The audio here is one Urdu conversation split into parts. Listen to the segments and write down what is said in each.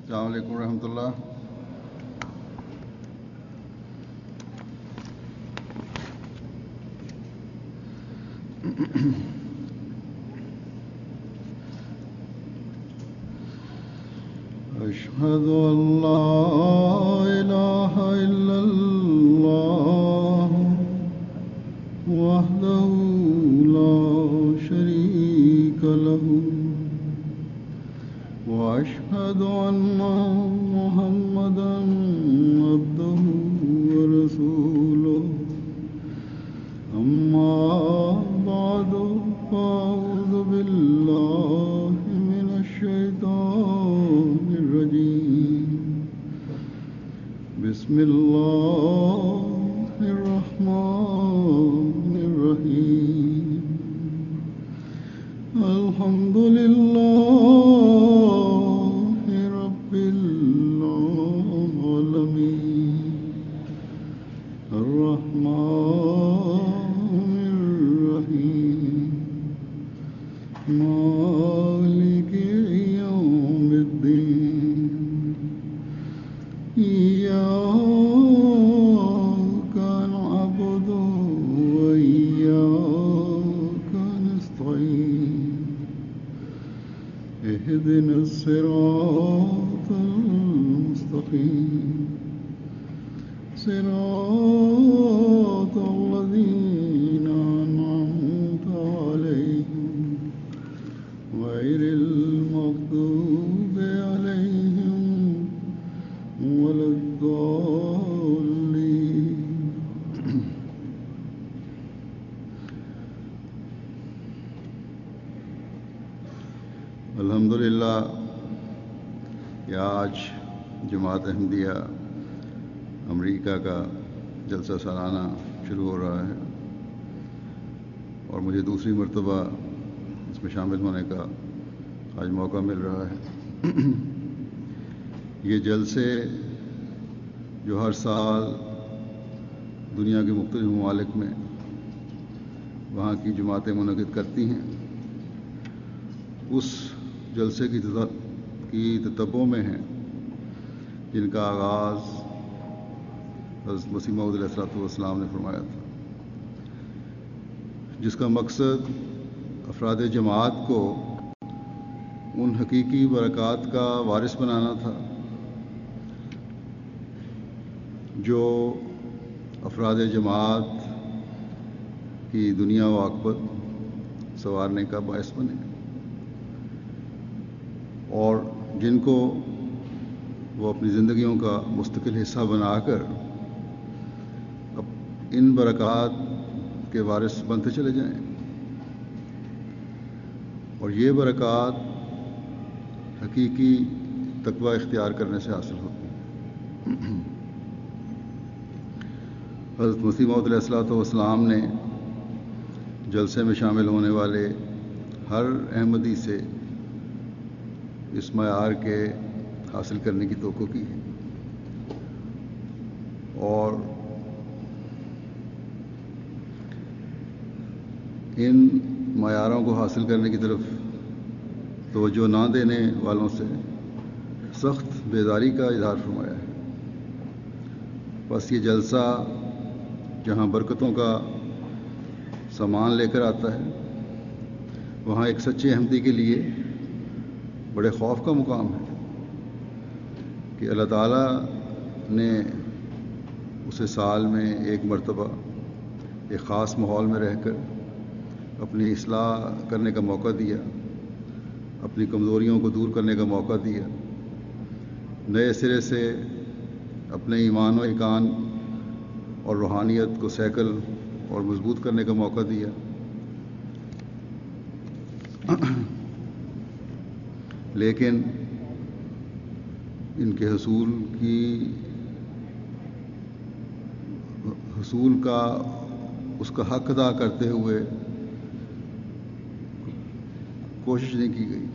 السلام علیکم ورحمۃ اللہ. اشہد ان لا الہ الا اللہ وحدہ لا شریک لہ واشهد ان محمدا عبده ورسوله اما بعد فاعوذ بالله من الشیطان الرجیم بسم اللہ الرحمن الرحیم الحمد للہ اهدنا الصراط المستقيم صراط الذين أنعمت عليهم غير المغضوب عليهم ولا الضالين. الحمدللہ کہ آج جماعت احمدیہ امریکہ کا جلسہ سالانہ شروع ہو رہا ہے اور مجھے دوسری مرتبہ اس میں شامل ہونے کا آج موقع مل رہا ہے. یہ جلسے جو ہر سال دنیا کے مختلف ممالک میں وہاں کی جماعتیں منعقد کرتی ہیں، اس جلسے کی تتبع میں ہیں جن کا آغاز حضرت مسیح موعود علیہ السلام نے فرمایا تھا، جس کا مقصد افراد جماعت کو ان حقیقی برکات کا وارث بنانا تھا جو افراد جماعت کی دنیا و عاقبت سنوارنے کا باعث بنے، اور جن کو وہ اپنی زندگیوں کا مستقل حصہ بنا کر ان برکات کے وارث بنتے چلے جائیں، اور یہ برکات حقیقی تقوی اختیار کرنے سے حاصل ہوتی ہیں. حضرت مسیح موعود علیہ السلام نے جلسے میں شامل ہونے والے ہر احمدی سے اس معیار کے حاصل کرنے کی توقع کی ہے، اور ان معیاروں کو حاصل کرنے کی طرف توجہ نہ دینے والوں سے سخت بیزاری کا اظہار فرمایا ہے. بس یہ جلسہ جہاں برکتوں کا سامان لے کر آتا ہے، وہاں ایک سچے احمدی کے لیے بڑے خوف کا مقام ہے کہ اللہ تعالیٰ نے اسے سال میں ایک مرتبہ ایک خاص ماحول میں رہ کر اپنی اصلاح کرنے کا موقع دیا، اپنی کمزوریوں کو دور کرنے کا موقع دیا، نئے سرے سے اپنے ایمان و ایقان اور روحانیت کو سیکل اور مضبوط کرنے کا موقع دیا. لیکن ان کے حصول کا اس کا حق ادا کرتے ہوئے کوشش نہیں کی گئی.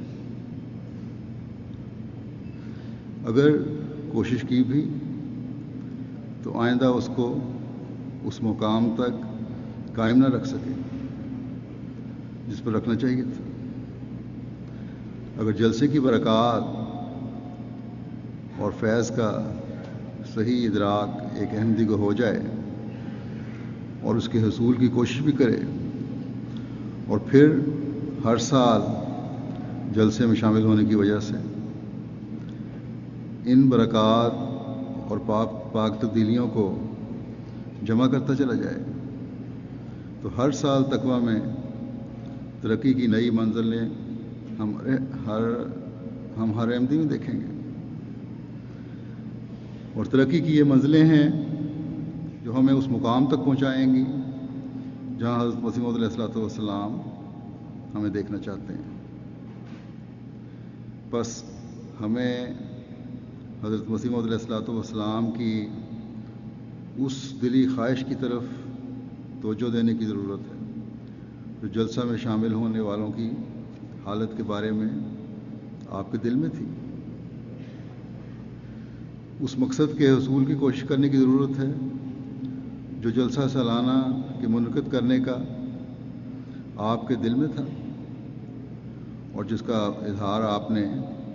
اگر کوشش کی بھی تو آئندہ اس کو اس مقام تک قائم نہ رکھ سکے جس پر رکھنا چاہیے تھا. اگر جلسے کی برکات اور فیض کا صحیح ادراک ایک احمدی کو ہو جائے اور اس کے حصول کی کوشش بھی کرے، اور پھر ہر سال جلسے میں شامل ہونے کی وجہ سے ان برکات اور پاک تبدیلیوں کو جمع کرتا چلا جائے، تو ہر سال تقویٰ میں ترقی کی نئی منزلیں ہم ہر احمدی میں دیکھیں گے۔ اور ترقی کی یہ منزلیں ہیں جو ہمیں اس مقام تک پہنچائیں گی جہاں حضرت مسیح موعود علیہ الصلوۃ والسلام ہمیں دیکھنا چاہتے ہیں۔ بس ہمیں حضرت مسیح موعود علیہ الصلوۃ والسلام کی اس دلی خواہش کی طرف توجہ دینے کی ضرورت ہے جو جلسہ میں شامل ہونے والوں کی حالت کے بارے میں آپ کے دل میں تھی۔ اس مقصد کے حصول کی کوشش کرنے کی ضرورت ہے جو جلسہ سالانہ کے منعقد کرنے کا آپ کے دل میں تھا اور جس کا اظہار آپ نے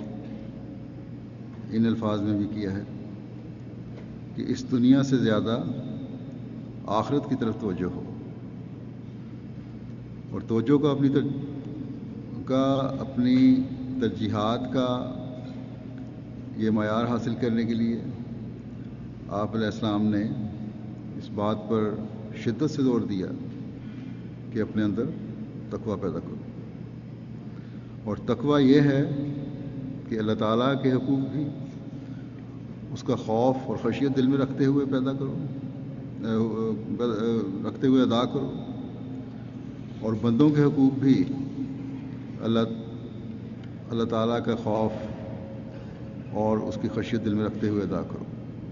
ان الفاظ میں بھی کیا ہے کہ اس دنیا سے زیادہ آخرت کی طرف توجہ ہو، اور توجہ کا اپنی ترجیحات کا یہ معیار حاصل کرنے کے لیے آپ علیہ السلام نے اس بات پر شدت سے زور دیا کہ اپنے اندر تقویٰ پیدا کرو، اور تقویٰ یہ ہے کہ اللہ تعالیٰ کے حقوق بھی اس کا خوف اور خشیت دل میں رکھتے ہوئے ادا کرو، اور بندوں کے حقوق بھی اللہ تعالیٰ کا خوف اور اس کی خشیت دل میں رکھتے ہوئے ادا کرو۔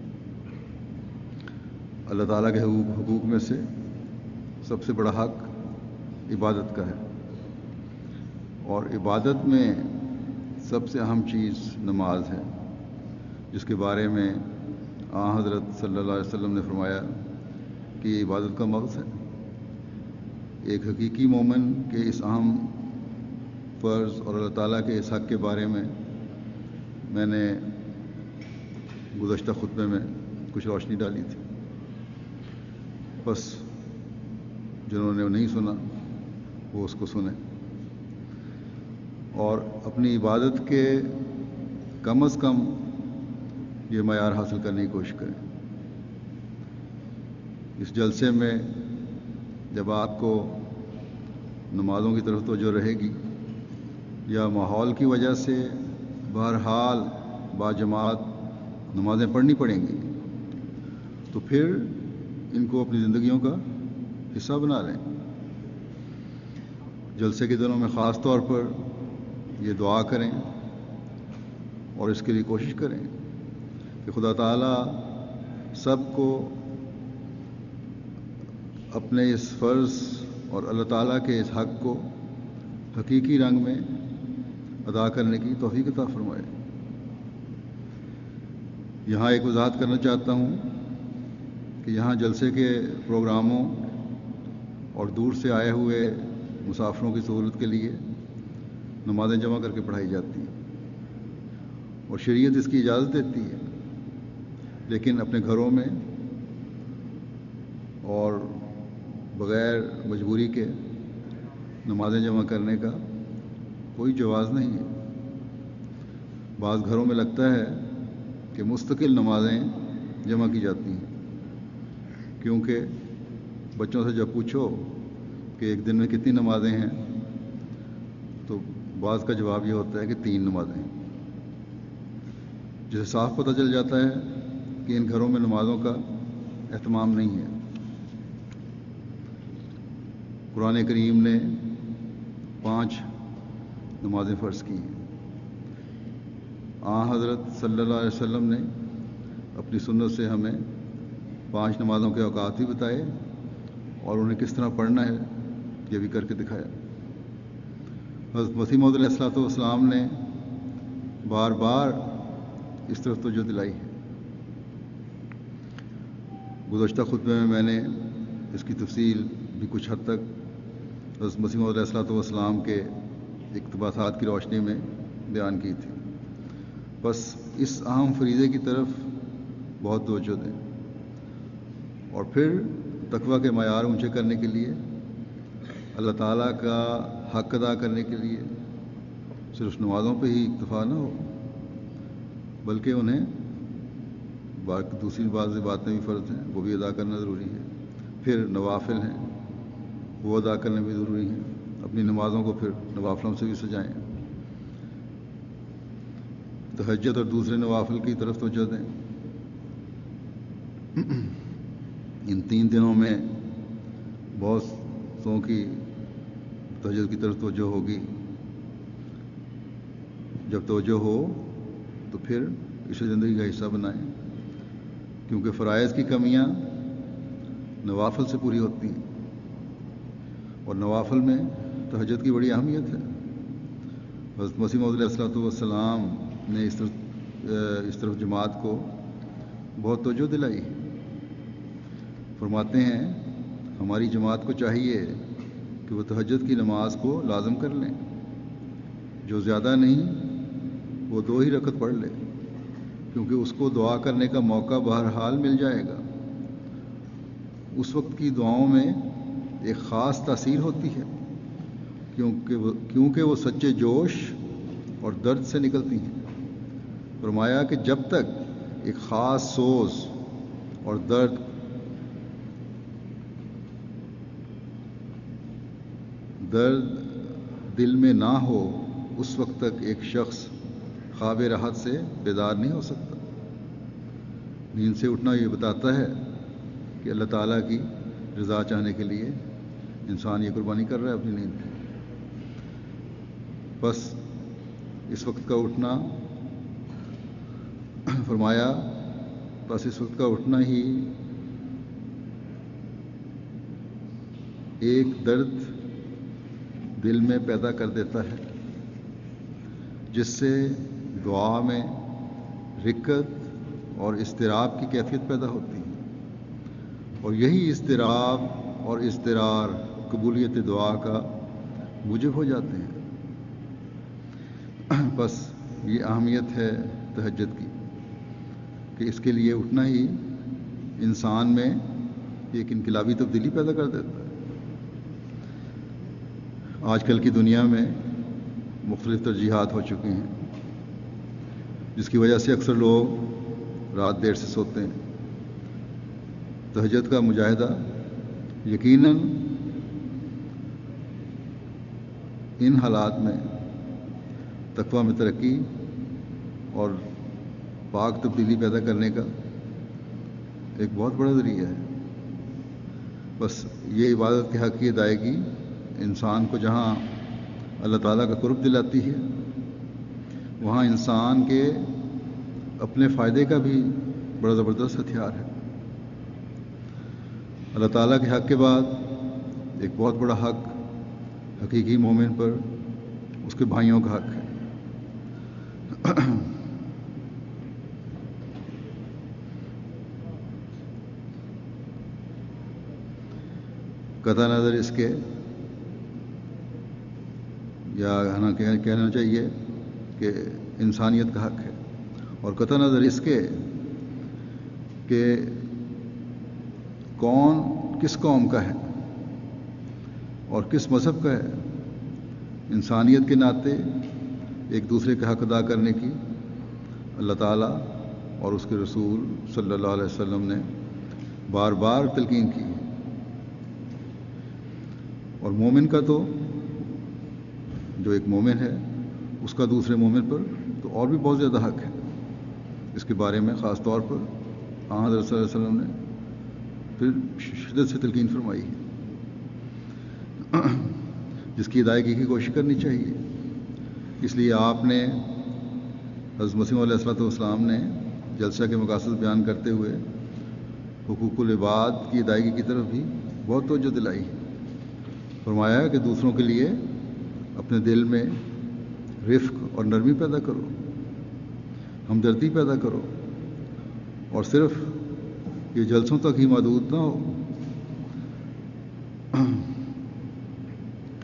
اللہ تعالیٰ کے حقوق میں سے سب سے بڑا حق عبادت کا ہے، اور عبادت میں سب سے اہم چیز نماز ہے، جس کے بارے میں حضرت صلی اللہ علیہ وسلم نے فرمایا کہ یہ عبادت کا مغز ہے۔ ایک حقیقی مومن کے اس اہم فرض اور اللہ تعالیٰ کے اس حق کے بارے میں نے گزشتہ خطبے میں کچھ روشنی ڈالی تھی، بس جنہوں نے نہیں سنا وہ اس کو سنیں اور اپنی عبادت کے کم از کم یہ معیار حاصل کرنے کی کوشش کریں۔ اس جلسے میں جب آپ کو نمازوں کی طرف توجہ رہے گی یا ماحول کی وجہ سے بہرحال باجماعت نمازیں پڑھنی پڑیں گی، تو پھر ان کو اپنی زندگیوں کا حصہ بنا لیں۔ جلسے کے دنوں میں خاص طور پر یہ دعا کریں اور اس کے لیے کوشش کریں کہ خدا تعالیٰ سب کو اپنے اس فرض اور اللہ تعالیٰ کے اس حق کو حقیقی رنگ میں ادا کرنے کی توفیق عطا فرمائے۔ یہاں ایک وضاحت کرنا چاہتا ہوں کہ یہاں جلسے کے پروگراموں اور دور سے آئے ہوئے مسافروں کی سہولت کے لیے نمازیں جمع کر کے پڑھائی جاتی ہیں، اور شریعت اس کی اجازت دیتی ہے، لیکن اپنے گھروں میں اور بغیر مجبوری کے نمازیں جمع کرنے کا کوئی جواز نہیں ہے۔ بعض گھروں میں لگتا ہے کہ مستقل نمازیں جمع کی جاتی ہیں، کیونکہ بچوں سے جب پوچھو کہ ایک دن میں کتنی نمازیں ہیں تو بعض کا جواب یہ ہوتا ہے کہ 3 نمازیں ہیں، جسے صاف پتہ چل جاتا ہے کہ ان گھروں میں نمازوں کا اہتمام نہیں ہے۔ قرآن کریم نے 5 نمازیں فرض کی ہیں۔ حضرت صلی اللہ علیہ وسلم نے اپنی سنت سے ہمیں 5 نمازوں کے اوقات بھی بتائے اور انہیں کس طرح پڑھنا ہے یہ بھی کر کے دکھایا۔ حضرت مسیح موعود علیہ الصلوۃ والسلام نے بار بار اس طرف توجہ دلائی ہے۔ گزشتہ خطبے میں نے اس کی تفصیل بھی کچھ حد تک حضرت مسیح موعود علیہ الصلوۃ والسلام کے اقتباسات کی روشنی میں بیان کی تھی۔ بس اس اہم فریضے کی طرف بہت توجہ دیں، اور پھر تقویٰ کے معیار اونچے کرنے کے لیے، اللہ تعالیٰ کا حق ادا کرنے کے لیے صرف نمازوں پہ ہی اکتفا نہ ہو، بلکہ انہیں دوسری بعض باتیں بھی فرض ہیں، وہ بھی ادا کرنا ضروری ہے، پھر نوافل ہیں وہ ادا کرنے بھی ضروری ہیں، اپنی نمازوں کو پھر نوافلوں سے بھی سجائیں، تہجد اور دوسرے نوافل کی طرف توجہ دیں۔ ان 3 دنوں میں بہت سو کی تہجد کی طرف توجہ ہوگی۔ جب توجہ ہو تو پھر اسے زندگی کا حصہ بنائیں، کیونکہ فرائض کی کمیاں نوافل سے پوری ہوتی ہیں، اور نوافل میں تہجد کی بڑی اہمیت ہے۔ حضرت مسیح موعود علیہ الصلوۃ والسلام نے اس طرف جماعت کو بہت توجہ دلائی۔ فرماتے ہیں ہماری جماعت کو چاہیے کہ وہ تہجد کی نماز کو لازم کر لیں، جو زیادہ نہیں وہ 2 ہی رکعت پڑھ لے، کیونکہ اس کو دعا کرنے کا موقع بہرحال مل جائے گا۔ اس وقت کی دعاؤں میں ایک خاص تاثیر ہوتی ہے، کیونکہ وہ سچے جوش اور درد سے نکلتی ہیں۔ فرمایا کہ جب تک ایک خاص سوز اور درد دل میں نہ ہو، اس وقت تک ایک شخص خواب راحت سے بیدار نہیں ہو سکتا۔ نیند سے اٹھنا یہ بتاتا ہے کہ اللہ تعالیٰ کی رضا چاہنے کے لیے انسان یہ قربانی کر رہا ہے اپنی نیند کی۔ بس اس وقت کا اٹھنا، فرمایا بس اس وقت کا اٹھنا ہی ایک درد دل میں پیدا کر دیتا ہے، جس سے دعا میں رکت اور اضطراب کی کیفیت پیدا ہوتی ہے، اور یہی اضطراب اور اضطرار قبولیت دعا کا موجب ہو جاتے ہیں۔ بس یہ اہمیت ہے تہجد کی کہ اس کے لیے اٹھنا ہی انسان میں ایک انقلابی تبدیلی پیدا کر دیتا ہے۔ آج کل کی دنیا میں مختلف ترجیحات ہو چکی ہیں، جس کی وجہ سے اکثر لوگ رات دیر سے سوتے ہیں۔ تہجد کا مجاہدہ یقیناً ان حالات میں تقویٰ میں ترقی اور پاک تبدیلی پیدا کرنے کا ایک بہت بڑا ذریعہ ہے۔ بس یہ عبادت کے حق کی ادائیگی انسان کو جہاں اللہ تعالیٰ کا قرب دلاتی ہے، وہاں انسان کے اپنے فائدے کا بھی بڑا زبردست ہتھیار ہے۔ اللہ تعالیٰ کے حق کے بعد ایک بہت بڑا حق حقیقی مومن پر اس کے بھائیوں کا حق ہے۔ قطع نظر اس کے، یا کہنا چاہیے کہ انسانیت کا حق ہے، اور قطع نظر اس کے کہ کون کس قوم کا ہے اور کس مذہب کا ہے، انسانیت کے ناطے ایک دوسرے کا حق ادا کرنے کی اللہ تعالیٰ اور اس کے رسول صلی اللہ علیہ وسلم نے بار بار تلقین کی ہے۔ اور مومن کا تو، جو ایک مومن ہے، اس کا دوسرے مومن پر تو اور بھی بہت زیادہ حق ہے۔ اس کے بارے میں خاص طور پر حضرت صلی اللہ علیہ وسلم نے پھر شدت سے تلقین فرمائی ہے، جس کی ادائیگی کی کوشش کرنی چاہیے۔ اس لیے آپ نے، حضرت مسیح علیہ الصلوۃ والسلام نے جلسہ کے مقاصد بیان کرتے ہوئے حقوق العباد کی ادائیگی کی طرف بھی بہت توجہ دلائی۔ فرمایا کہ دوسروں کے لیے اپنے دل میں رفق اور نرمی پیدا کرو، ہمدردی پیدا کرو، اور صرف یہ جلسوں تک ہی محدود نہ ہو،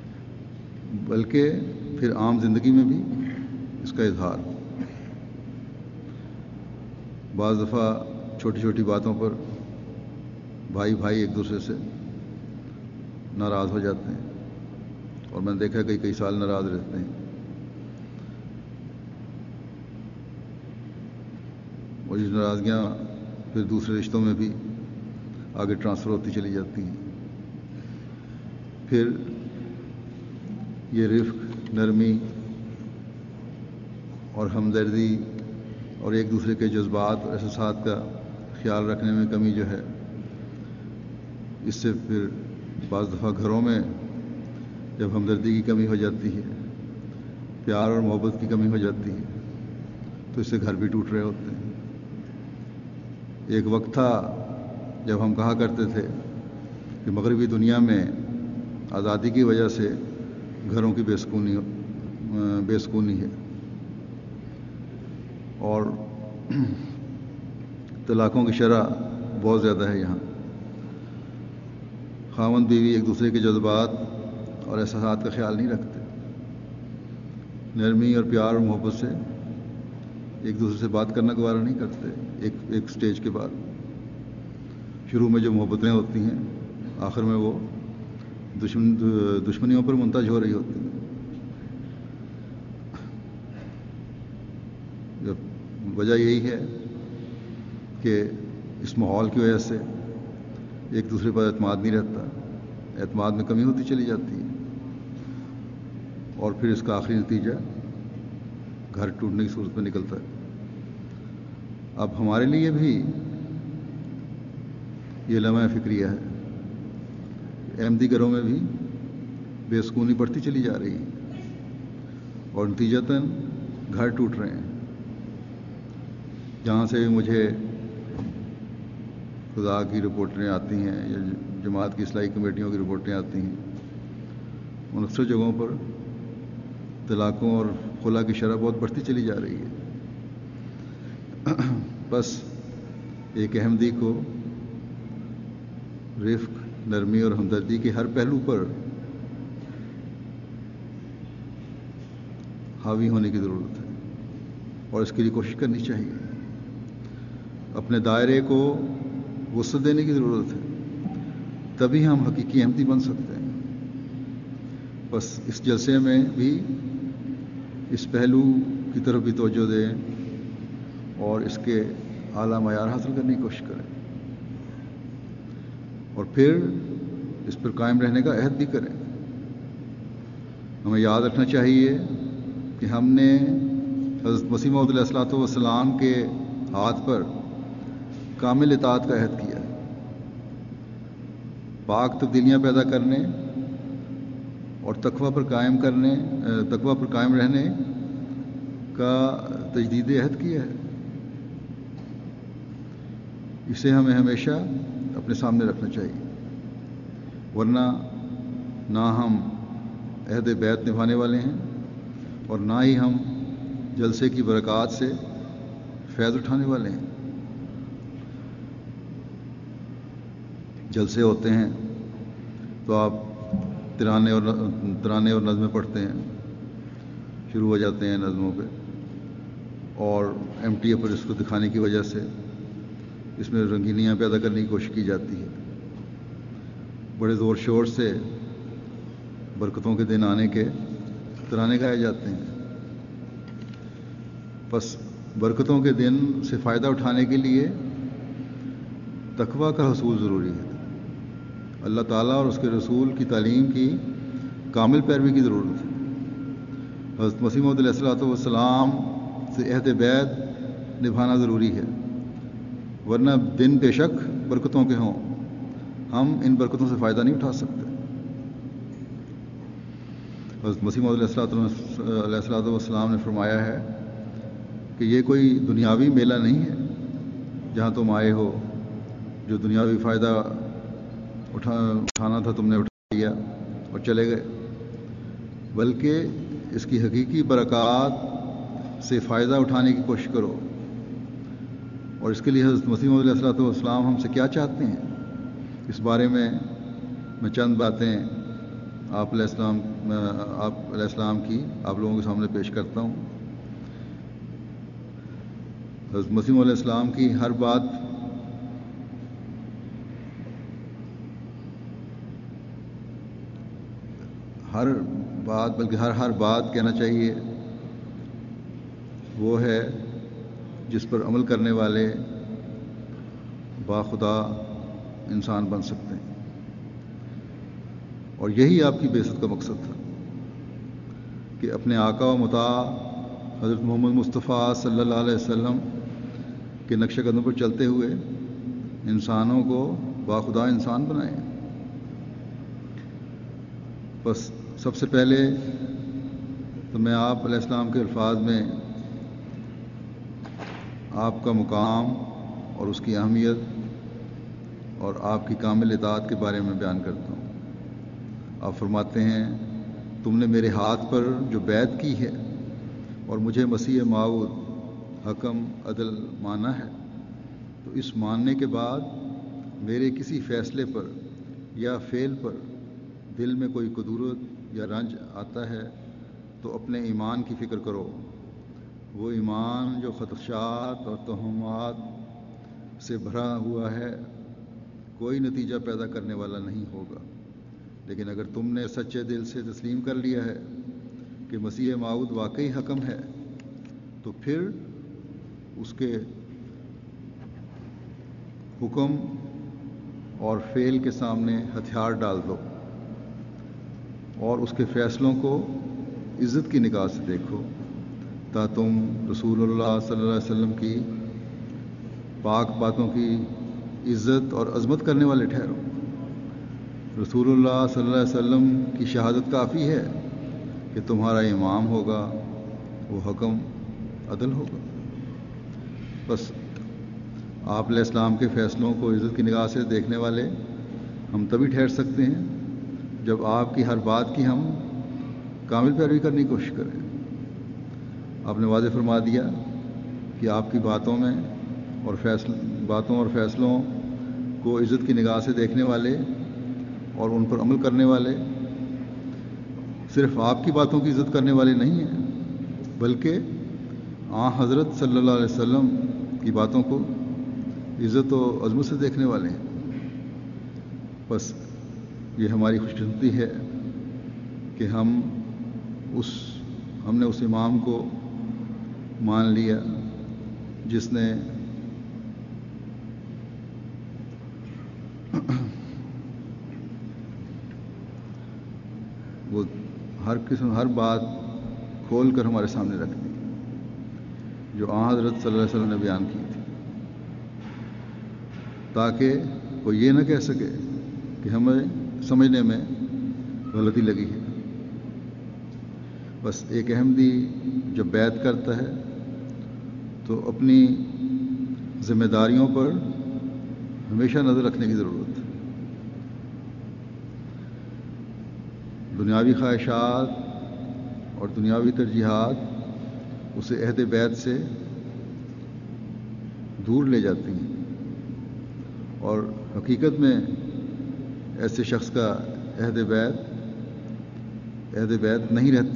بلکہ پھر عام زندگی میں بھی اس کا اظہار ہو۔ بعض دفعہ چھوٹی چھوٹی باتوں پر بھائی بھائی ایک دوسرے سے ناراض ہو جاتے ہیں، اور میں نے دیکھا کئی سال ناراض رہتے ہیں، اور یہ ناراضگیاں پھر دوسرے رشتوں میں بھی آگے ٹرانسفر ہوتی چلی جاتی ہیں۔ پھر یہ رفق، نرمی اور ہمدردی اور ایک دوسرے کے جذبات اور احساسات کا خیال رکھنے میں کمی جو ہے، اس سے پھر بعض دفعہ گھروں میں جب ہمدردی کی کمی ہو جاتی ہے، پیار اور محبت کی کمی ہو جاتی ہے، تو اس سے گھر بھی ٹوٹ رہے ہوتے ہیں۔ ایک وقت تھا جب ہم کہا کرتے تھے کہ مغربی دنیا میں آزادی کی وجہ سے گھروں کی بے سکونی ہے، اور طلاقوں کی شرح بہت زیادہ ہے یہاں۔ خاوند بیوی ایک دوسرے کے جذبات اور احساسات کا خیال نہیں رکھتے، نرمی اور پیار اور محبت سے ایک دوسرے سے بات کرنا گوارا نہیں کرتے۔ ایک سٹیج کے بعد شروع میں جو محبتیں ہوتی ہیں، آخر میں وہ دشمنیوں پر منتج ہو رہی ہوتی ہیں۔ وجہ یہی ہے کہ اس ماحول کی وجہ سے ایک دوسرے پر اعتماد نہیں رہتا، اعتماد میں کمی ہوتی چلی جاتی ہے، اور پھر اس کا آخری نتیجہ گھر ٹوٹنے کی صورت میں نکلتا ہے۔ اب ہمارے لیے بھی یہ لمحہ فکریہ ہے، احمدی گھروں میں بھی بے سکونی بڑھتی چلی جا رہی ہے، اور نتیجتاً گھر ٹوٹ رہے ہیں۔ جہاں سے بھی مجھے خدا کی رپورٹیں آتی ہیں یا جماعت کی اصلاحی کمیٹیوں کی رپورٹیں آتی ہیں، ان اکثر جگہوں پر طلاقوں اور خلا کی شرح بہت بڑھتی چلی جا رہی ہے۔ بس ایک احمدی کو رفق، نرمی اور ہمدردی کے ہر پہلو پر حاوی ہونے کی ضرورت ہے، اور اس کے لیے کوشش کرنی چاہیے۔ اپنے دائرے کو وسعت دینے کی ضرورت ہے، تبھی ہم حقیقی احمدی بن سکتے ہیں۔ بس اس جلسے میں بھی اس پہلو کی طرف بھی توجہ دیں اور اس کے اعلیٰ معیار حاصل کرنے کی کوشش کریں، اور پھر اس پر قائم رہنے کا عہد بھی کریں۔ ہمیں یاد رکھنا چاہیے کہ ہم نے حضرت مسیح موعود علیہ الصلوۃ والسلام کے ہاتھ پر کامل اطاعت کا عہد کیا ہے۔ پاک تبدیلیاں پیدا کرنے اور تقویٰ پر قائم رہنے کا تجدید عہد کیا ہے۔ اسے ہمیں ہمیشہ اپنے سامنے رکھنا چاہیے، ورنہ نہ ہم عہد بیعت نبھانے والے ہیں، اور نہ ہی ہم جلسے کی برکات سے فیض اٹھانے والے ہیں۔ جلسے ہوتے ہیں تو آپ ترانے اور نظمیں پڑھتے ہیں، شروع ہو جاتے ہیں نظموں پہ، اور ایم ٹی اے پر اس کو دکھانے کی وجہ سے اس میں رنگینیاں پیدا کرنے کی کوشش کی جاتی ہے۔ بڑے زور شور سے برکتوں کے دن آنے کے ترانے گائے جاتے ہیں۔ بس برکتوں کے دن سے فائدہ اٹھانے کے لیے تقویٰ کا حصول ضروری ہے۔ اللہ تعالیٰ اور اس کے رسول کی تعلیم کی کامل پیروی کی ضرورت ہے۔ حضرت مسیح موعود علیہ الصلوۃ والسلام سے عہد بیعت نبھانا ضروری ہے، ورنہ دن بے شک برکتوں کے ہوں، ہم ان برکتوں سے فائدہ نہیں اٹھا سکتے۔ حضرت مسیح موعود علیہ الصلوۃ والسلام نے فرمایا ہے کہ یہ کوئی دنیاوی میلہ نہیں ہے جہاں تم آئے ہو، جو دنیاوی فائدہ اٹھانا تھا تم نے اٹھا لیا اور چلے گئے، بلکہ اس کی حقیقی برکات سے فائدہ اٹھانے کی کوشش کرو۔ اور اس کے لیے حضرت مسیح موعود علیہ الصلوۃ والسلام ہم سے کیا چاہتے ہیں، اس بارے میں چند باتیں آپ علیہ السلام کی آپ لوگوں کے سامنے پیش کرتا ہوں۔ حضرت مسیح علیہ السلام کی ہر بات بلکہ ہر بات کہنا چاہیے وہ ہے جس پر عمل کرنے والے باخدا انسان بن سکتے ہیں، اور یہی آپ کی بعثت کا مقصد تھا کہ اپنے آقا و مطاع حضرت محمد مصطفیٰ صلی اللہ علیہ وسلم کے نقش قدم پر چلتے ہوئے انسانوں کو باخدا انسان بنائیں۔ بس سب سے پہلے تو میں آپ علیہ السلام کے الفاظ میں آپ کا مقام اور اس کی اہمیت اور آپ کی کامل اطاعت کے بارے میں بیان کرتا ہوں۔ آپ فرماتے ہیں، تم نے میرے ہاتھ پر جو بیعت کی ہے اور مجھے مسیح موعود حکم عدل مانا ہے، تو اس ماننے کے بعد میرے کسی فیصلے پر یا فعل پر دل میں کوئی کدورت یا رنج آتا ہے تو اپنے ایمان کی فکر کرو، وہ ایمان جو خدشات اور توہمات سے بھرا ہوا ہے کوئی نتیجہ پیدا کرنے والا نہیں ہوگا، لیکن اگر تم نے سچے دل سے تسلیم کر لیا ہے کہ مسیح موعود واقعی حکم ہے تو پھر اس کے حکم اور فعل کے سامنے ہتھیار ڈال دو اور اس کے فیصلوں کو عزت کی نگاہ سے دیکھو، تا تم رسول اللہ صلی اللہ علیہ وسلم کی پاک باتوں کی عزت اور عظمت کرنے والے ٹھہرو۔ رسول اللہ صلی اللہ علیہ وسلم کی شہادت کافی ہے کہ تمہارا امام ہوگا، وہ حکم عدل ہوگا۔ بس آپ علیہ السلام کے فیصلوں کو عزت کی نگاہ سے دیکھنے والے ہم تبھی ٹھہر سکتے ہیں جب آپ کی ہر بات کی ہم کامل پیروی کرنے کی کوشش کریں۔ آپ نے واضح فرما دیا کہ آپ کی باتوں اور فیصلوں کو عزت کی نگاہ سے دیکھنے والے اور ان پر عمل کرنے والے صرف آپ کی باتوں کی عزت کرنے والے نہیں ہیں، بلکہ حضرت صلی اللہ علیہ وسلم کی باتوں کو عزت و عظمت سے دیکھنے والے ہیں۔ بس یہ ہماری خوش قسمتی ہے کہ ہم نے اس امام کو مان لیا جس نے وہ ہر بات کھول کر ہمارے سامنے رکھ دی جو حضرت صلی اللہ علیہ وسلم نے بیان کی تھی، تاکہ وہ یہ نہ کہہ سکے کہ ہمیں سمجھنے میں غلطی لگی ہے۔ بس ایک احمدی جب بیعت کرتا ہے تو اپنی ذمہ داریوں پر ہمیشہ نظر رکھنے کی ضرورت ہے۔ دنیاوی خواہشات اور دنیاوی ترجیحات اسے عہد بیعت سے دور لے جاتی ہیں، اور حقیقت میں ایسے شخص کا عہد بیعت نہیں رہتا۔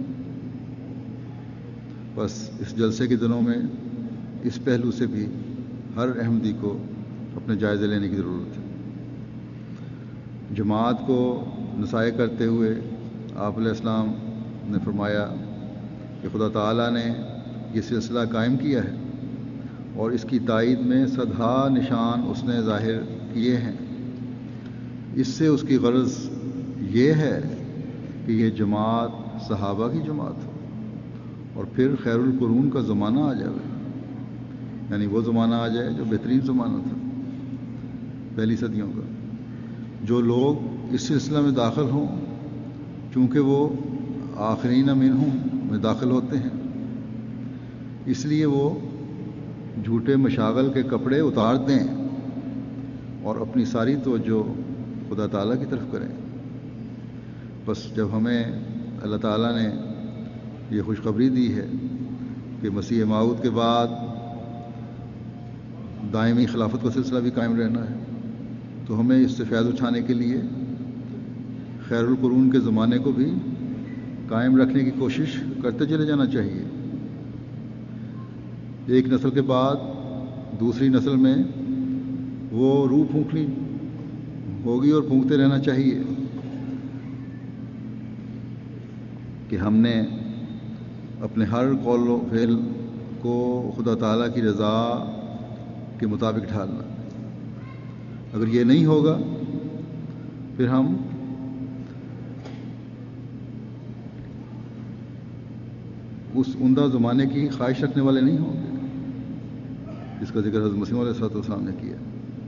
بس اس جلسے کے دنوں میں اس پہلو سے بھی ہر احمدی کو اپنے جائزے لینے کی ضرورت ہے۔ جماعت کو نصائح کرتے ہوئے آپ علیہ السلام نے فرمایا کہ خدا تعالیٰ نے یہ سلسلہ قائم کیا ہے اور اس کی تائید میں صدہا نشان اس نے ظاہر کیے ہیں۔ اس سے اس کی غرض یہ ہے کہ یہ جماعت صحابہ کی جماعت ہو اور پھر خیر القرون کا زمانہ آ جائے، یعنی وہ زمانہ آ جائے جو بہترین زمانہ تھا پہلی صدیوں کا۔ جو لوگ اس سلسلہ میں داخل ہوں چونکہ وہ آخرین منہم میں داخل ہوتے ہیں، اس لیے وہ جھوٹے مشاغل کے کپڑے اتار دیں اور اپنی ساری توجہ خدا تعالیٰ کی طرف کریں۔ بس جب ہمیں اللہ تعالیٰ نے یہ خوشخبری دی ہے کہ مسیح موعود کے بعد دائمی خلافت کا سلسلہ بھی قائم رہنا ہے، تو ہمیں اس سے فیض اٹھانے کے لیے خیر القرون کے زمانے کو بھی قائم رکھنے کی کوشش کرتے چلے جانا چاہیے۔ ایک نسل کے بعد دوسری نسل میں وہ روح پھونکنی ہوگی اور پھونکتے رہنا چاہیے کہ ہم نے اپنے ہر قول و فعل کو خدا تعالیٰ کی رضا کے مطابق ڈھالنا. اگر یہ نہیں ہوگا پھر ہم اس عمدہ زمانے کی خواہش رکھنے والے نہیں ہوں گے جس کا ذکر حضرت مسیح علیہ السلام نے کیا،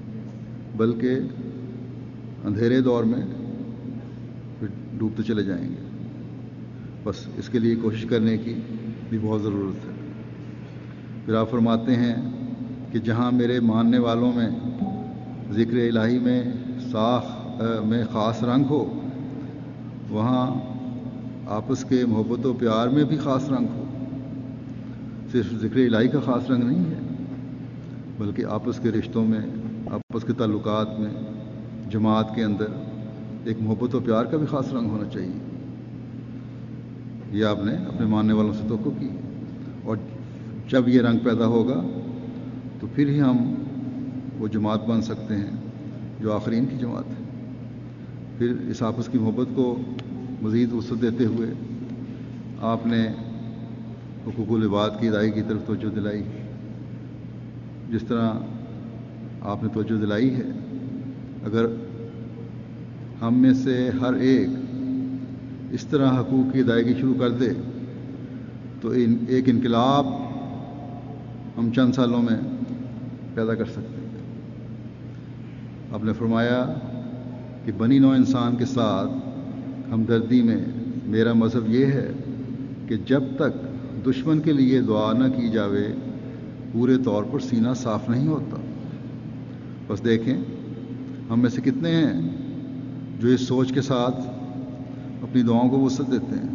بلکہ اندھیرے دور میں پھر ڈوبتے چلے جائیں گے. بس اس کے لیے کوشش کرنے کی بھی بہت ضرورت ہے. پھر آپ فرماتے ہیں کہ جہاں میرے ماننے والوں میں ذکر الہی میں خاص رنگ ہو، وہاں آپس کے محبت و پیار میں بھی خاص رنگ ہو. صرف ذکر الہی کا خاص رنگ نہیں ہے، بلکہ آپس کے رشتوں میں، آپس کے تعلقات میں، جماعت کے اندر ایک محبت و پیار کا بھی خاص رنگ ہونا چاہیے. یہ آپ نے اپنے ماننے والوں سے توقع کی، اور جب یہ رنگ پیدا ہوگا تو پھر ہی ہم وہ جماعت بن سکتے ہیں جو آخرین کی جماعت ہے. پھر اس آپس کی محبت کو مزید وسعت دیتے ہوئے آپ نے حقوق العباد کی ادائیگی کی طرف توجہ دلائی. جس طرح آپ نے توجہ دلائی ہے، اگر ہم میں سے ہر ایک اس طرح حقوق کی ادائیگی شروع کر دے تو ایک انقلاب ہم چند سالوں میں پیدا کر سکتے ہیں. آپ نے فرمایا کہ بنی نوع انسان کے ساتھ ہمدردی میں میرا مذہب یہ ہے کہ جب تک دشمن کے لیے دعا نہ کی جاوے پورے طور پر سینہ صاف نہیں ہوتا. بس دیکھیں ہم میں سے کتنے ہیں جو اس سوچ کے ساتھ اپنی دعاؤں کو وسعت دیتے ہیں.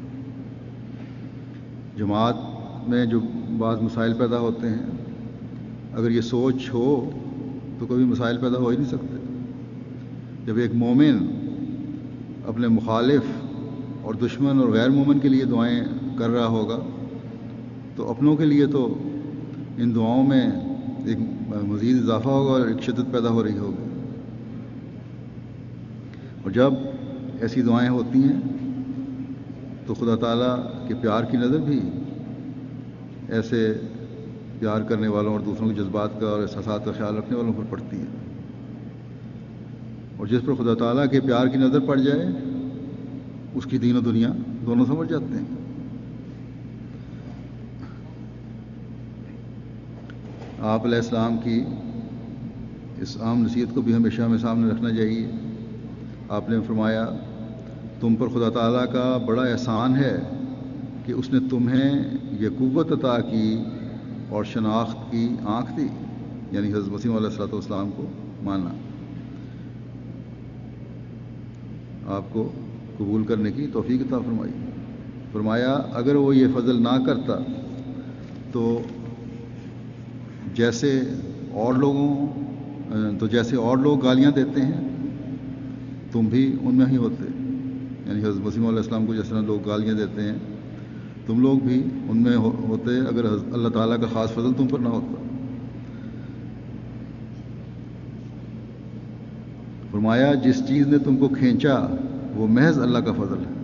جماعت میں جو بعض مسائل پیدا ہوتے ہیں، اگر یہ سوچ ہو تو کبھی مسائل پیدا ہو ہی نہیں سکتے. جب ایک مومن اپنے مخالف اور دشمن اور غیر مومن کے لیے دعائیں کر رہا ہوگا تو اپنوں کے لیے تو ان دعاؤں میں ایک مزید اضافہ ہوگا اور ایک شدت پیدا ہو رہی ہوگی. اور جب ایسی دعائیں ہوتی ہیں تو خدا تعالیٰ کے پیار کی نظر بھی ایسے پیار کرنے والوں اور دوسروں کے جذبات کا اور احساسات کا خیال رکھنے والوں پر پڑتی ہے. اور جس پر خدا تعالیٰ کے پیار کی نظر پڑ جائے اس کی دین و دنیا دونوں سمجھ جاتے ہیں. آپ علیہ السلام کی اس عام نصیحت کو بھی ہمیشہ ہمیں سامنے رکھنا چاہیے. آپ نے فرمایا تم پر خدا تعالیٰ کا بڑا احسان ہے کہ اس نے تمہیں یہ قوت عطا کی اور شناخت کی آنکھ دی، یعنی حضرت مسیح علیہ السلام کو مانا، آپ کو قبول کرنے کی توفیق عطا فرمائی. فرمایا اگر وہ یہ فضل نہ کرتا تو جیسے اور لوگ گالیاں دیتے ہیں تم بھی ان میں ہی ہوتے، یعنی حضرت مسیح علیہ السلام کو جس طرح لوگ گالیاں دیتے ہیں تم لوگ بھی ان میں ہوتے اگر اللہ تعالیٰ کا خاص فضل تم پر نہ ہوتا. فرمایا جس چیز نے تم کو کھینچا وہ محض اللہ کا فضل ہے.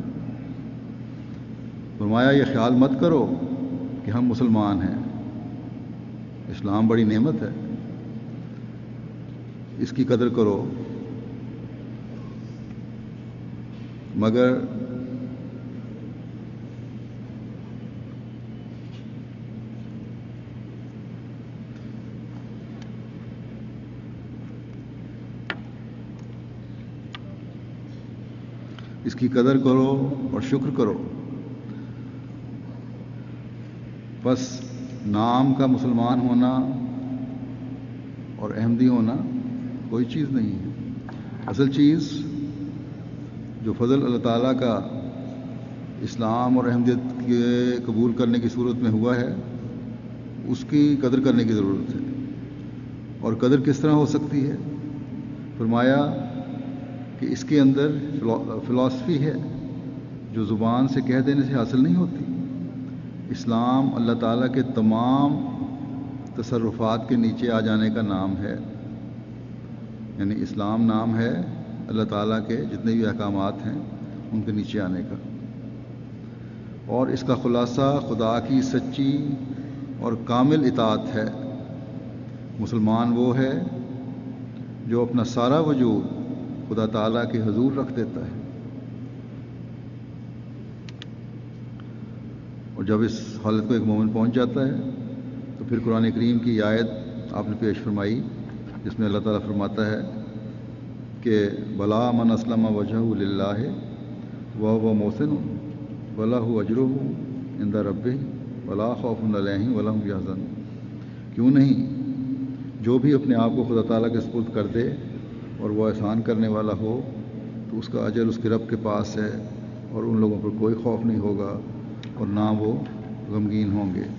فرمایا یہ خیال مت کرو کہ ہم مسلمان ہیں، اسلام بڑی نعمت ہے، اس کی قدر کرو، مگر اس کی قدر کرو اور شکر کرو. بس نام کا مسلمان ہونا اور احمدی ہونا کوئی چیز نہیں ہے. اصل چیز جو فضل اللہ تعالیٰ کا اسلام اور احمدیت کے قبول کرنے کی صورت میں ہوا ہے اس کی قدر کرنے کی ضرورت ہے. اور قدر کس طرح ہو سکتی ہے؟ فرمایا کہ اس کے اندر فلسفی ہے جو زبان سے کہہ دینے سے حاصل نہیں ہوتی. اسلام اللہ تعالیٰ کے تمام تصرفات کے نیچے آ جانے کا نام ہے، یعنی اسلام نام ہے اللہ تعالیٰ کے جتنے بھی احکامات ہیں ان کے نیچے آنے کا، اور اس کا خلاصہ خدا کی سچی اور کامل اطاعت ہے۔ مسلمان وہ ہے جو اپنا سارا وجود خدا تعالیٰ کے حضور رکھ دیتا ہے، اور جب اس حالت کو ایک مومن پہنچ جاتا ہے تو پھر قرآن کریم کی آیت آپ نے پیش فرمائی جس میں اللہ تعالیٰ فرماتا ہے کہ بلا من اسلم وجہہ للہ وہو محسن ولہ اجرہ عند ربہ ولا خوف علیہم ولا هم یحزنون۔ کیوں نہیں، جو بھی اپنے آپ کو خدا تعالیٰ کے سپرد کر دے اور وہ احسان کرنے والا ہو تو اس کا اجر اس کے رب کے پاس ہے، اور ان لوگوں پر کوئی خوف نہیں ہوگا اور نہ وہ غمگین ہوں گے۔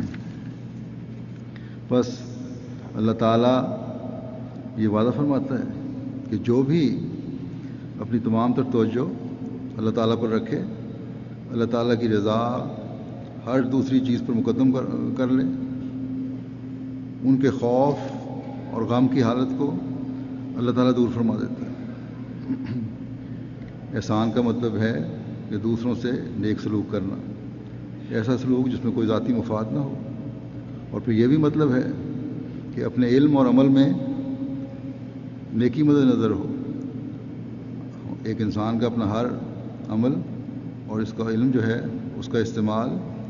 بس اللہ تعالیٰ یہ وعدہ فرماتا ہے کہ جو بھی اپنی تمام تر توجہ اللہ تعالیٰ پر رکھے، اللہ تعالیٰ کی رضا ہر دوسری چیز پر مقدم کر لے، ان کے خوف اور غم کی حالت کو اللہ تعالیٰ دور فرما دیتا ہے۔ احسان کا مطلب ہے کہ دوسروں سے نیک سلوک کرنا، ایسا سلوک جس میں کوئی ذاتی مفاد نہ ہو، اور پھر یہ بھی مطلب ہے کہ اپنے علم اور عمل میں نیکی مد نظر ہو۔ ایک انسان کا اپنا ہر عمل اور اس کا علم جو ہے اس کا استعمال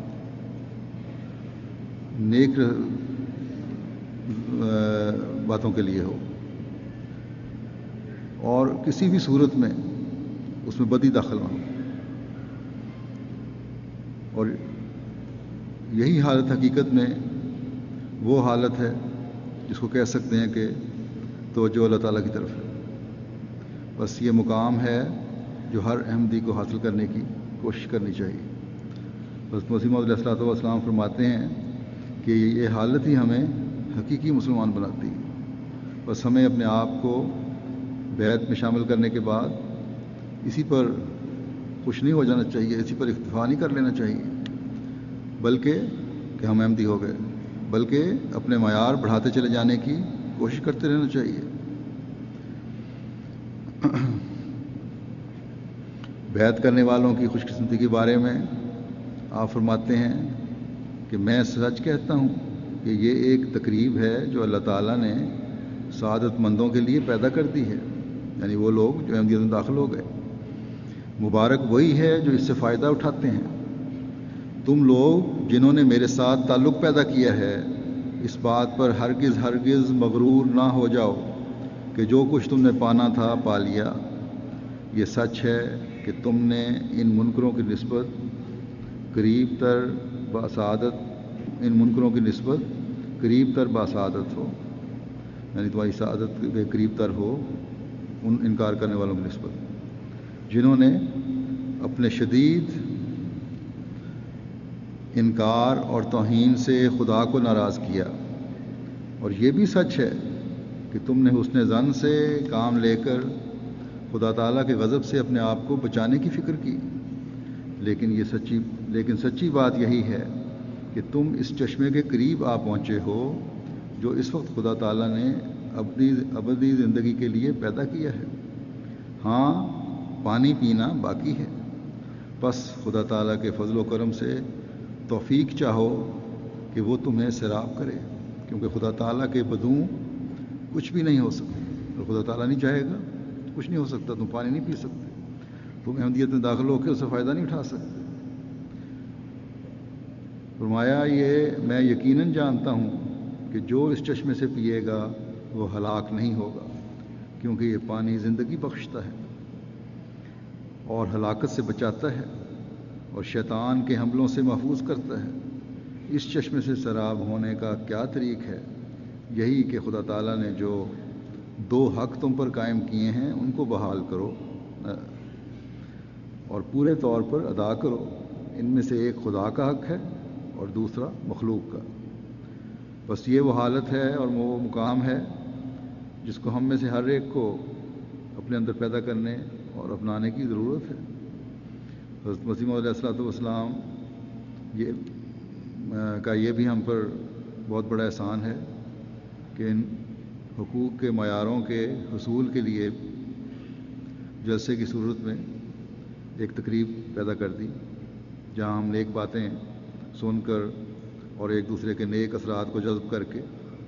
نیک باتوں کے لیے ہو، اور کسی بھی صورت میں اس میں بدی داخل نہ ہو۔ اور یہی حالت حقیقت میں وہ حالت ہے جس کو کہہ سکتے ہیں کہ توجہ اللہ تعالیٰ کی طرف ہے۔ بس یہ مقام ہے جو ہر احمدی کو حاصل کرنے کی کوشش کرنی چاہیے۔ بس مسیح موعود علیہ الصلوۃ والسلام فرماتے ہیں کہ یہ حالت ہی ہمیں حقیقی مسلمان بناتی ہے۔ بس ہمیں اپنے آپ کو بیعت میں شامل کرنے کے بعد اسی پر خوش نہیں ہو جانا چاہیے، اسی پر اکتفا نہیں کر لینا چاہیے، بلکہ کہ ہم احمدی ہو گئے، بلکہ اپنے معیار بڑھاتے چلے جانے کی کوشش کرتے رہنا چاہیے۔ بیعت کرنے والوں کی خوش قسمتی کے بارے میں آپ فرماتے ہیں کہ میں سچ کہتا ہوں کہ یہ ایک تقریب ہے جو اللہ تعالیٰ نے سعادت مندوں کے لیے پیدا کر دی ہے، یعنی وہ لوگ جو احمدیت میں داخل ہو گئے۔ مبارک وہی ہے جو اس سے فائدہ اٹھاتے ہیں۔ تم لوگ جنہوں نے میرے ساتھ تعلق پیدا کیا ہے، اس بات پر ہرگز مغرور نہ ہو جاؤ کہ جو کچھ تم نے پانا تھا پا لیا۔ یہ سچ ہے کہ تم نے ان منکروں کی نسبت قریب تر باسعادت ہو، یعنی تمہاری سعادت کے قریب تر ہو ان انکار کرنے والوں کی نسبت، جنہوں نے اپنے شدید انکار اور توہین سے خدا کو ناراض کیا۔ اور یہ بھی سچ ہے کہ تم نے حسن ظن سے کام لے کر خدا تعالیٰ کے غضب سے اپنے آپ کو بچانے کی فکر کی، لیکن سچی بات یہی ہے کہ تم اس چشمے کے قریب آ پہنچے ہو جو اس وقت خدا تعالیٰ نے ابدی زندگی کے لیے پیدا کیا ہے۔ ہاں، پانی پینا باقی ہے، بس خدا تعالیٰ کے فضل و کرم سے توفیق چاہو کہ وہ تمہیں سیراب کرے، کیونکہ خدا تعالیٰ کے بدوں کچھ بھی نہیں ہو سکتا۔ اور خدا تعالیٰ نہیں چاہے گا کچھ نہیں ہو سکتا۔ تم پانی نہیں پی سکتے، تم احمدیت میں داخل ہو کے اس سے فائدہ نہیں اٹھا سکتے۔ فرمایا یہ میں یقیناً جانتا ہوں کہ جو اس چشمے سے پیے گا وہ ہلاک نہیں ہوگا، کیونکہ یہ پانی زندگی بخشتا ہے اور ہلاکت سے بچاتا ہے اور شیطان کے حملوں سے محفوظ کرتا ہے۔ اس چشمے سے سیراب ہونے کا کیا طریق ہے؟ یہی کہ خدا تعالیٰ نے جو دو حق تم پر قائم کیے ہیں ان کو بحال کرو اور پورے طور پر ادا کرو۔ ان میں سے ایک خدا کا حق ہے اور دوسرا مخلوق کا۔ بس یہ وہ حالت ہے اور وہ مقام ہے جس کو ہم میں سے ہر ایک کو اپنے اندر پیدا کرنے اور اپنانے کی ضرورت ہے۔ حضرت مسیح موعود علیہ الصلوۃ والسلام یہ بھی ہم پر بہت بڑا احسان ہے کہ ان حقوق کے معیاروں کے حصول کے لیے جلسے کی صورت میں ایک تقریب پیدا کر دی، جہاں ہم نیک باتیں سن کر اور ایک دوسرے کے نیک اثرات کو جذب کر کے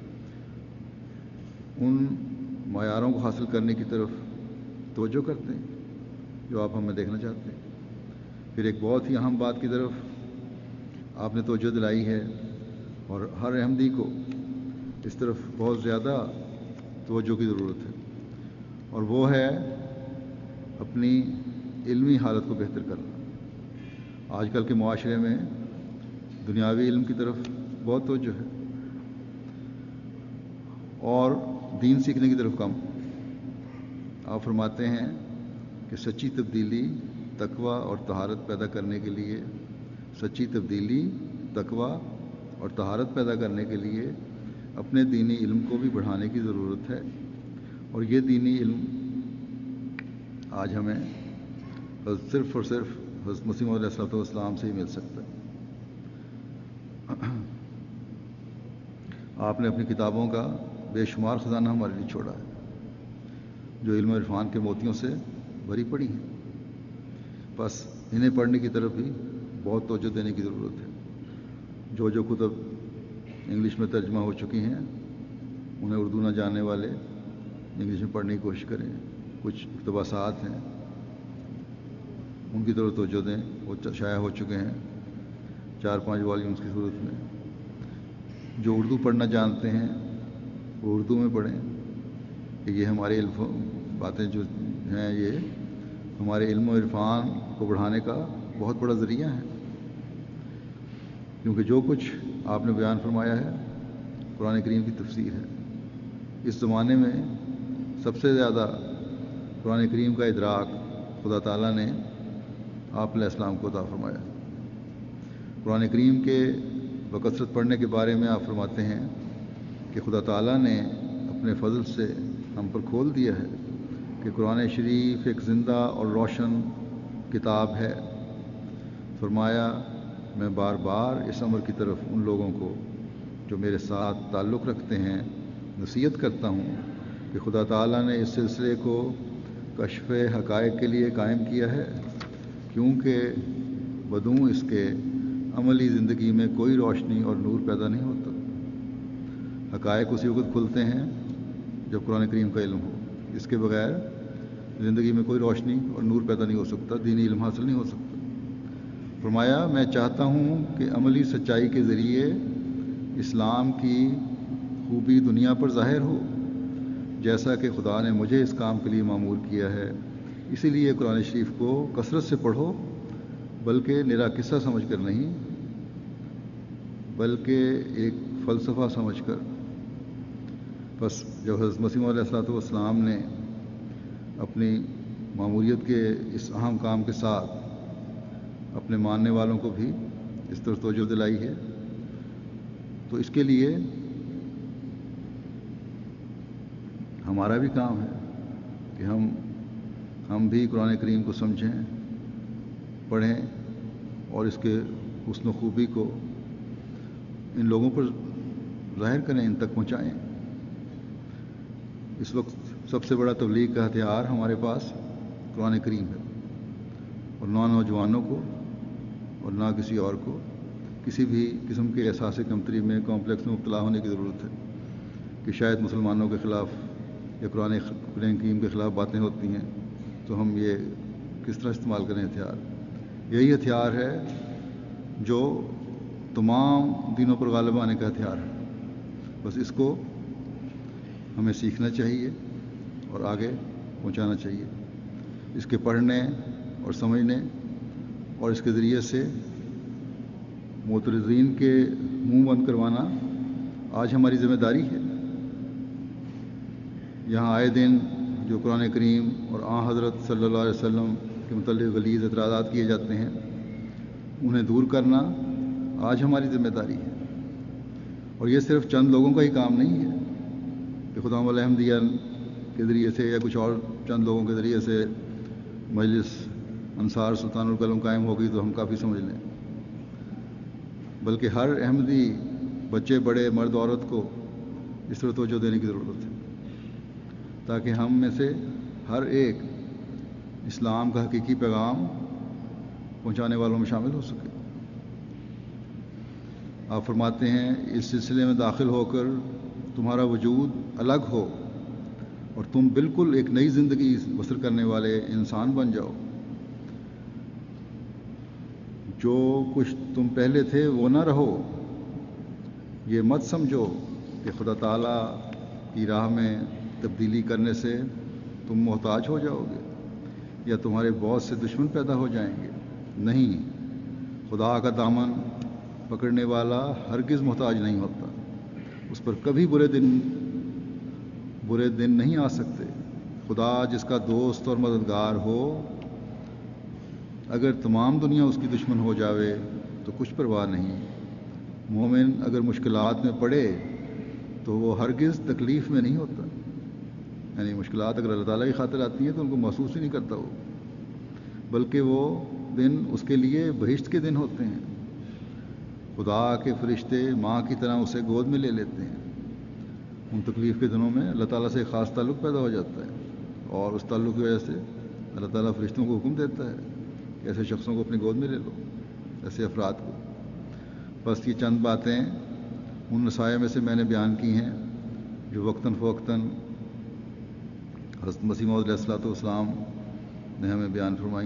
ان معیاروں کو حاصل کرنے کی طرف توجہ کرتے ہیں جو آپ ہمیں دیکھنا چاہتے ہیں۔ پھر ایک بہت ہی اہم بات کی طرف آپ نے توجہ دلائی ہے، اور ہر احمدی کو اس طرف بہت زیادہ توجہ کی ضرورت ہے، اور وہ ہے اپنی علمی حالت کو بہتر کرنا۔ آج کل کے معاشرے میں دنیاوی علم کی طرف بہت توجہ ہے اور دین سیکھنے کی طرف کم۔ آپ فرماتے ہیں کہ سچی تبدیلی تقویٰ اور طہارت پیدا کرنے کے لیے، سچی تبدیلی تقویٰ اور طہارت پیدا کرنے کے لیے اپنے دینی علم کو بھی بڑھانے کی ضرورت ہے، اور یہ دینی علم آج ہمیں صرف اور صرف حضرت مسیح موعود علیہ السلام سے ہی مل سکتا ہے۔ آپ نے اپنی کتابوں کا بے شمار خزانہ ہمارے لیے چھوڑا ہے، جو علم و عرفان کے موتیوں سے بھری پڑی ہیں، بس انہیں پڑھنے کی طرف بھی بہت توجہ دینے کی ضرورت ہے۔ جو کتب انگلش میں ترجمہ ہو چکی ہیں انہیں اردو نہ جاننے والے انگلش میں پڑھنے کی کوشش کریں۔ کچھ اقتباسات ہیں ان کی طرف توجہ دیں، وہ شائع ہو چکے ہیں 4-5 والیومز کی صورت میں۔ جو اردو پڑھنا جانتے ہیں وہ اردو میں پڑھیں، کہ یہ ہمارے باتیں جو ہیں یہ ہمارے علم و عرفان کو بڑھانے کا بہت بڑا ذریعہ ہے، کیونکہ جو کچھ آپ نے بیان فرمایا ہے قرآن کریم کی تفسیر ہے۔ اس زمانے میں سب سے زیادہ قرآن کریم کا ادراک خدا تعالیٰ نے آپ علیہ السلام کو عطا فرمایا۔ قرآن کریم کے بکثرت پڑھنے کے بارے میں آپ فرماتے ہیں کہ خدا تعالیٰ نے اپنے فضل سے ہم پر کھول دیا ہے کہ قرآن شریف ایک زندہ اور روشن کتاب ہے۔ فرمایا میں بار بار اس امر کی طرف ان لوگوں کو جو میرے ساتھ تعلق رکھتے ہیں نصیحت کرتا ہوں کہ خدا تعالیٰ نے اس سلسلے کو کشف حقائق کے لیے قائم کیا ہے، کیونکہ بدوں اس کے عملی زندگی میں کوئی روشنی اور نور پیدا نہیں ہوتا۔ حقائق اسی وقت کھلتے ہیں جب قرآن کریم کا علم ہو، اس کے بغیر زندگی میں کوئی روشنی اور نور پیدا نہیں ہو سکتا، دینی علم حاصل نہیں ہو سکتا۔ فرمایا میں چاہتا ہوں کہ عملی سچائی کے ذریعے اسلام کی خوبی دنیا پر ظاہر ہو، جیسا کہ خدا نے مجھے اس کام کے لیے مامور کیا ہے۔ اسی لیے قرآن شریف کو کثرت سے پڑھو، بلکہ نرا قصہ سمجھ کر نہیں، بلکہ ایک فلسفہ سمجھ کر۔ بس جب حضرت مسیح موعود علیہ السلام نے اپنی ماموریت کے اس اہم کام کے ساتھ اپنے ماننے والوں کو بھی اس طرح توجہ دلائی ہے، تو اس کے لیے ہمارا بھی کام ہے کہ ہم بھی قرآن کریم کو سمجھیں، پڑھیں اور اس کے حسن و خوبی کو ان لوگوں پر ظاہر کریں، ان تک پہنچائیں۔ اس وقت سب سے بڑا تبلیغ کا ہتھیار ہمارے پاس قرآن کریم ہے، اور نہ نوجوانوں کو اور نہ کسی اور کو کسی بھی قسم کے احساس کمتری میں کمپلیکس میں مبتلا ہونے کی ضرورت ہے کہ شاید مسلمانوں کے خلاف یا قرآن کریم کے خلاف باتیں ہوتی ہیں تو ہم یہ کس طرح استعمال کریں ہتھیار۔ یہی ہتھیار ہے جو تمام دینوں پر غالب آنے کا ہتھیار ہے، بس اس کو ہمیں سیکھنا چاہیے اور آگے پہنچانا چاہیے۔ اس کے پڑھنے اور سمجھنے اور اس کے ذریعے سے معترضین کے منہ بند کروانا آج ہماری ذمہ داری ہے۔ یہاں آئے دن جو قرآن کریم اور آن حضرت صلی اللہ علیہ وسلم کے متعلق غلیظ اعتراضات کیے جاتے ہیں، انہیں دور کرنا آج ہماری ذمہ داری ہے، اور یہ صرف چند لوگوں کا ہی کام نہیں ہے کہ خدا احمدیہ کے ذریعے سے یا کچھ اور چند لوگوں کے ذریعے سے مجلس انصار سلطان القلم قائم ہو گئی تو ہم کافی سمجھ لیں، بلکہ ہر احمدی بچے بڑے مرد عورت کو اس طرح توجہ دینے کی ضرورت ہے تاکہ ہم میں سے ہر ایک اسلام کا حقیقی پیغام پہنچانے والوں میں شامل ہو سکے۔ آپ فرماتے ہیں اس سلسلے میں داخل ہو کر تمہارا وجود الگ ہو اور تم بالکل ایک نئی زندگی بسر کرنے والے انسان بن جاؤ۔ جو کچھ تم پہلے تھے وہ نہ رہو۔ یہ مت سمجھو کہ خدا تعالیٰ کی راہ میں تبدیلی کرنے سے تم محتاج ہو جاؤ گے یا تمہارے بہت سے دشمن پیدا ہو جائیں گے۔ نہیں، خدا کا دامن پکڑنے والا ہرگز محتاج نہیں ہوتا، اس پر کبھی برے دن نہیں آ سکتے۔ خدا جس کا دوست اور مددگار ہو، اگر تمام دنیا اس کی دشمن ہو جاوے تو کچھ پرواہ نہیں۔ مومن اگر مشکلات میں پڑے تو وہ ہرگز تکلیف میں نہیں ہوتا، یعنی مشکلات اگر اللہ تعالیٰ کی خاطر آتی ہیں تو ان کو محسوس ہی نہیں کرتا وہ، بلکہ وہ دن اس کے لیے بہشت کے دن ہوتے ہیں۔ خدا کے فرشتے ماں کی طرح اسے گود میں لے لیتے ہیں۔ ان تکلیف کے دنوں میں اللہ تعالیٰ سے ایک خاص تعلق پیدا ہو جاتا ہے، اور اس تعلق کی وجہ سے اللہ تعالیٰ فرشتوں کو حکم دیتا ہے کہ ایسے شخصوں کو اپنی گود میں لے لو، ایسے افراد کو۔ بس یہ چند باتیں ان نصائح میں سے میں نے بیان کی ہیں جو وقتاً فوقتاً حضرت مسیح موعود علیہ السلام نے ہمیں بیان فرمائی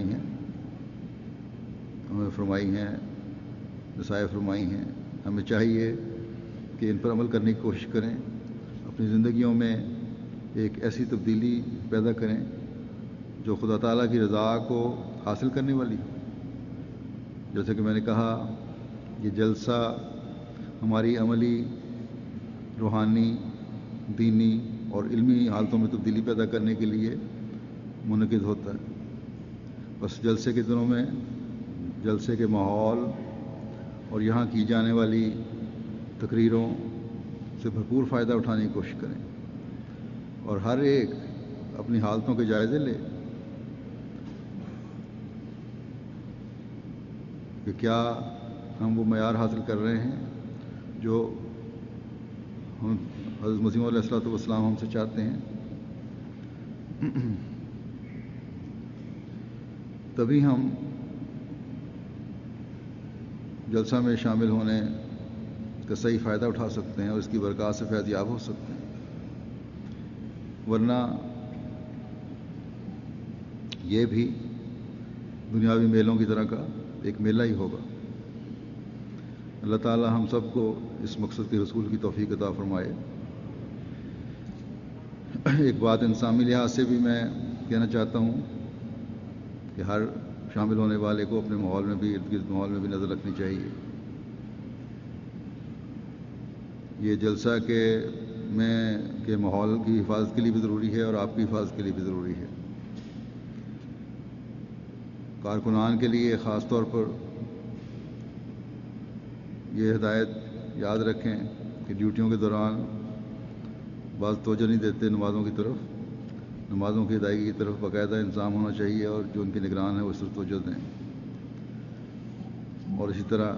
ہیں، نصائح فرمائی ہیں۔ ہمیں چاہیے کہ ان پر عمل کرنے کی کوشش کریں، اپنی زندگیوں میں ایک ایسی تبدیلی پیدا کریں جو خدا تعالیٰ کی رضا کو حاصل کرنے والی ہو۔ جیسے کہ میں نے کہا، یہ جلسہ ہماری عملی، روحانی، دینی اور علمی حالتوں میں تبدیلی پیدا کرنے کے لیے منعقد ہوتا ہے۔ بس جلسے کے دنوں میں جلسے کے ماحول اور یہاں کی جانے والی تقریروں سے بھرپور فائدہ اٹھانے کی کوشش کریں اور ہر ایک اپنی حالتوں کے جائزے لے کہ کیا ہم وہ معیار حاصل کر رہے ہیں جو ہم حضرت مسیح علیہ السلام ہم سے چاہتے ہیں۔ تبھی ہم جلسہ میں شامل ہونے کا صحیح فائدہ اٹھا سکتے ہیں اور اس کی برکات سے فیض یاب ہو سکتے ہیں، ورنہ یہ بھی دنیاوی میلوں کی طرح کا ایک میلہ ہی ہوگا۔ اللہ تعالیٰ ہم سب کو اس مقصد کے حصول کی توفیق عطا فرمائے۔ ایک بات انسانی لحاظ سے بھی میں کہنا چاہتا ہوں کہ ہر شامل ہونے والے کو اپنے ماحول میں بھی، ارد گرد ماحول میں بھی نظر رکھنی چاہیے۔ یہ جلسہ کے ماحول کی حفاظت کے لیے بھی ضروری ہے اور آپ کی حفاظت کے لیے بھی ضروری ہے۔ کارکنان کے لیے خاص طور پر یہ ہدایت یاد رکھیں کہ ڈیوٹیوں کے دوران بعض توجہ نہیں دیتے نمازوں کی طرف، نمازوں کی ادائیگی کی طرف باقاعدہ انتظام ہونا چاہیے اور جو ان کے نگران ہیں وہ اس طرف توجہ دیں۔ اور اسی طرح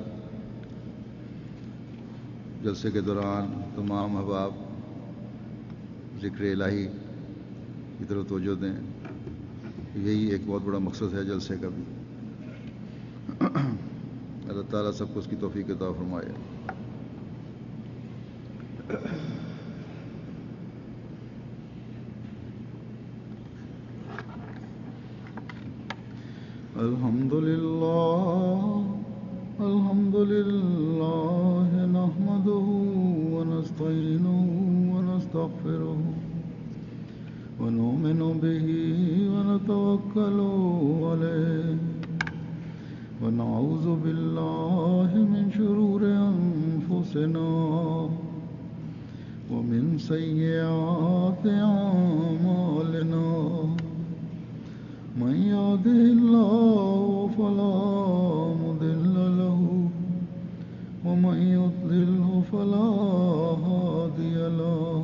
جلسے کے دوران تمام احباب ذکر الہی کی طرف توجہ دیں، یہی ایک بہت بڑا مقصد ہے جلسے کا بھی۔ اللہ تعالیٰ سب کو اس کی توفیق عطا فرمائے۔ الحمد لله نحمده ونستعينه ونستغفره ونؤمن به ونتوكل عليه ونعوذ بالله من شرور أنفسنا ومن سيئات أعمالنا، من يهده الله فلا مضل له ومن يضلله فلا هادي له،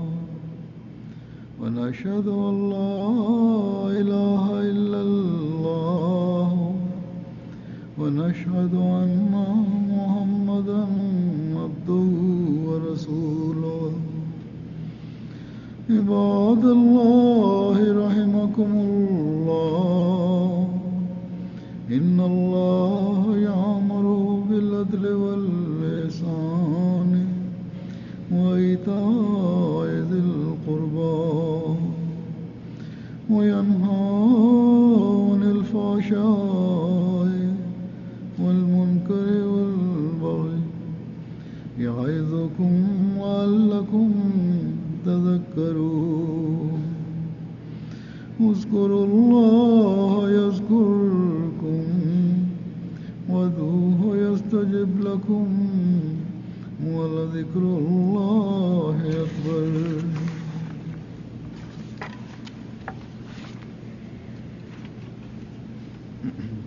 ونشهد أن لا إله إلا الله ونشهد أن محمدا عبده ورسوله عباد الله رحمكم الله إن الله يأمر بالعدل والإحسان وإيتاء ذي القربى وينهى عن الفحشاء والمنكر والبغي يعظكم لعلكم تذكرون اذكروا